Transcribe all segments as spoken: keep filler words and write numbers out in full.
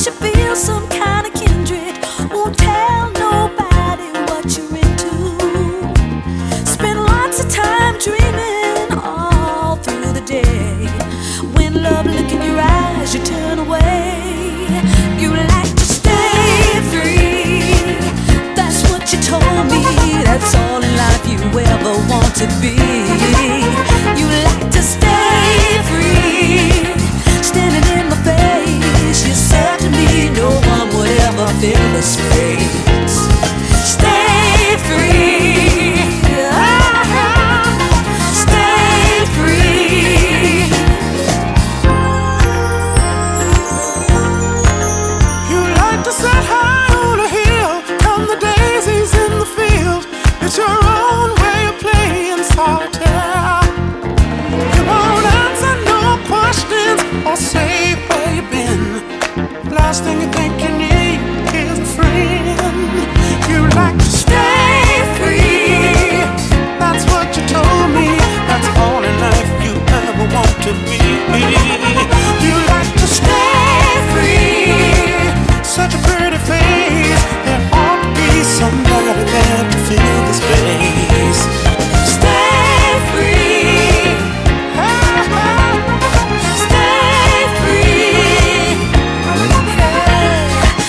you feel some kind of kindred. Won't tell nobody what you're into. Spend lots of time dreaming all through the day. When love look in your eyes, you turn away. You like to stay free. That's what you told me. That's all in life you ever want to be. You like to stay free. Standing in my face, you said to me no one would ever fill the space. Stay free. Ah, stay free. You like to sit high on a hill, count the daisies in the field. It's your own way of playing solitaire. You won't answer no questions or say where you've been. Last thing you think you need is a friend. You like to stay free. That's what you told me. That's all in life you ever want to be. You like to stay free. Such a pretty face. There ought to be somebody there to fill the space. Stay free. Stay free.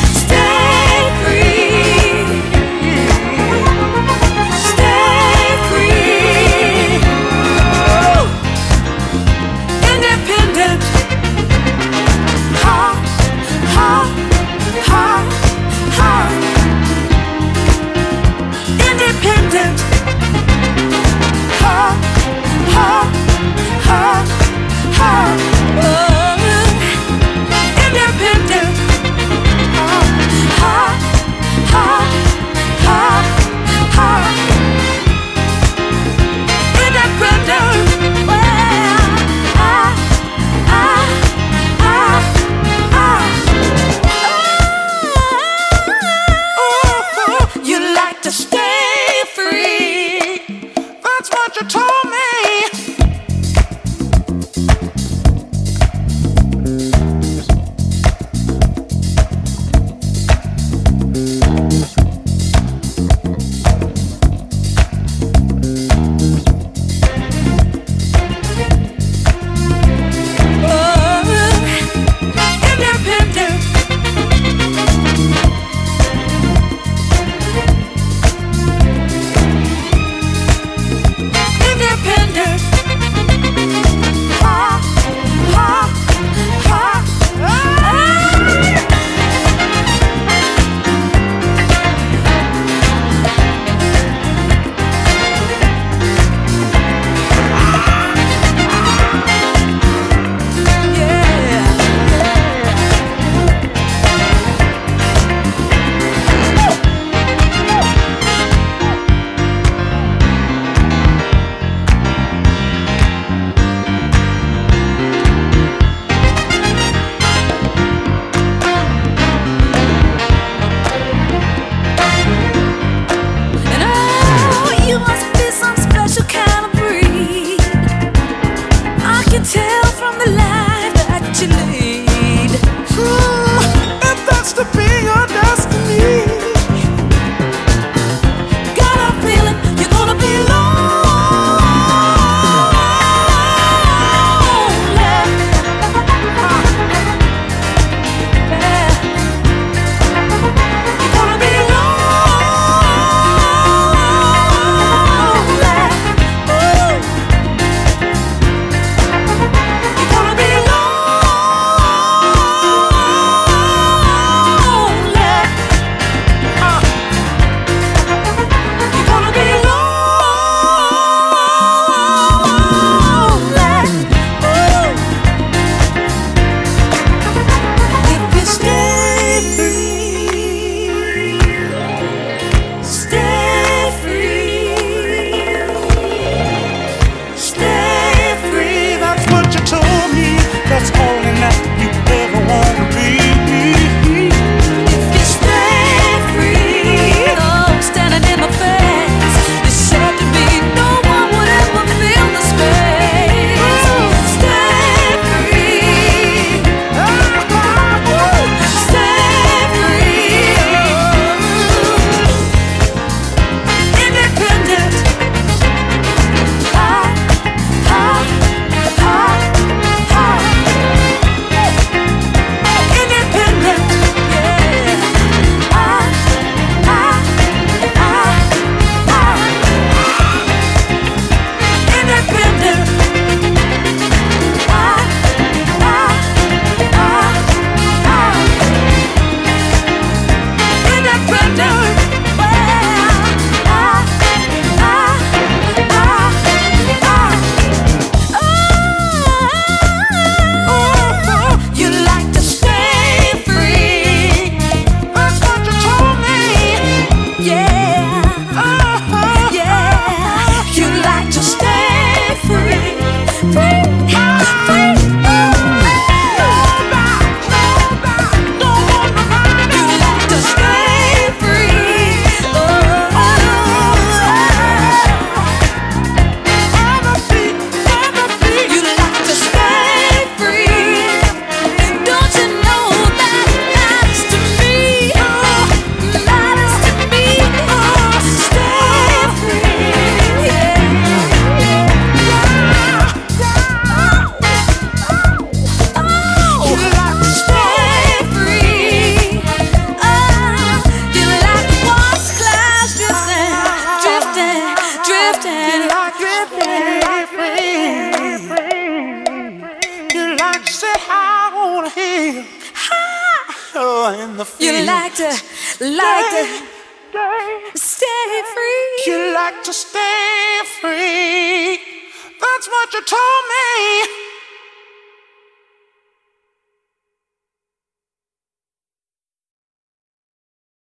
stay free. You like to sit high on a hill. Oh, in the field. You like to, like to stay free. You like to stay free. That's what you told me.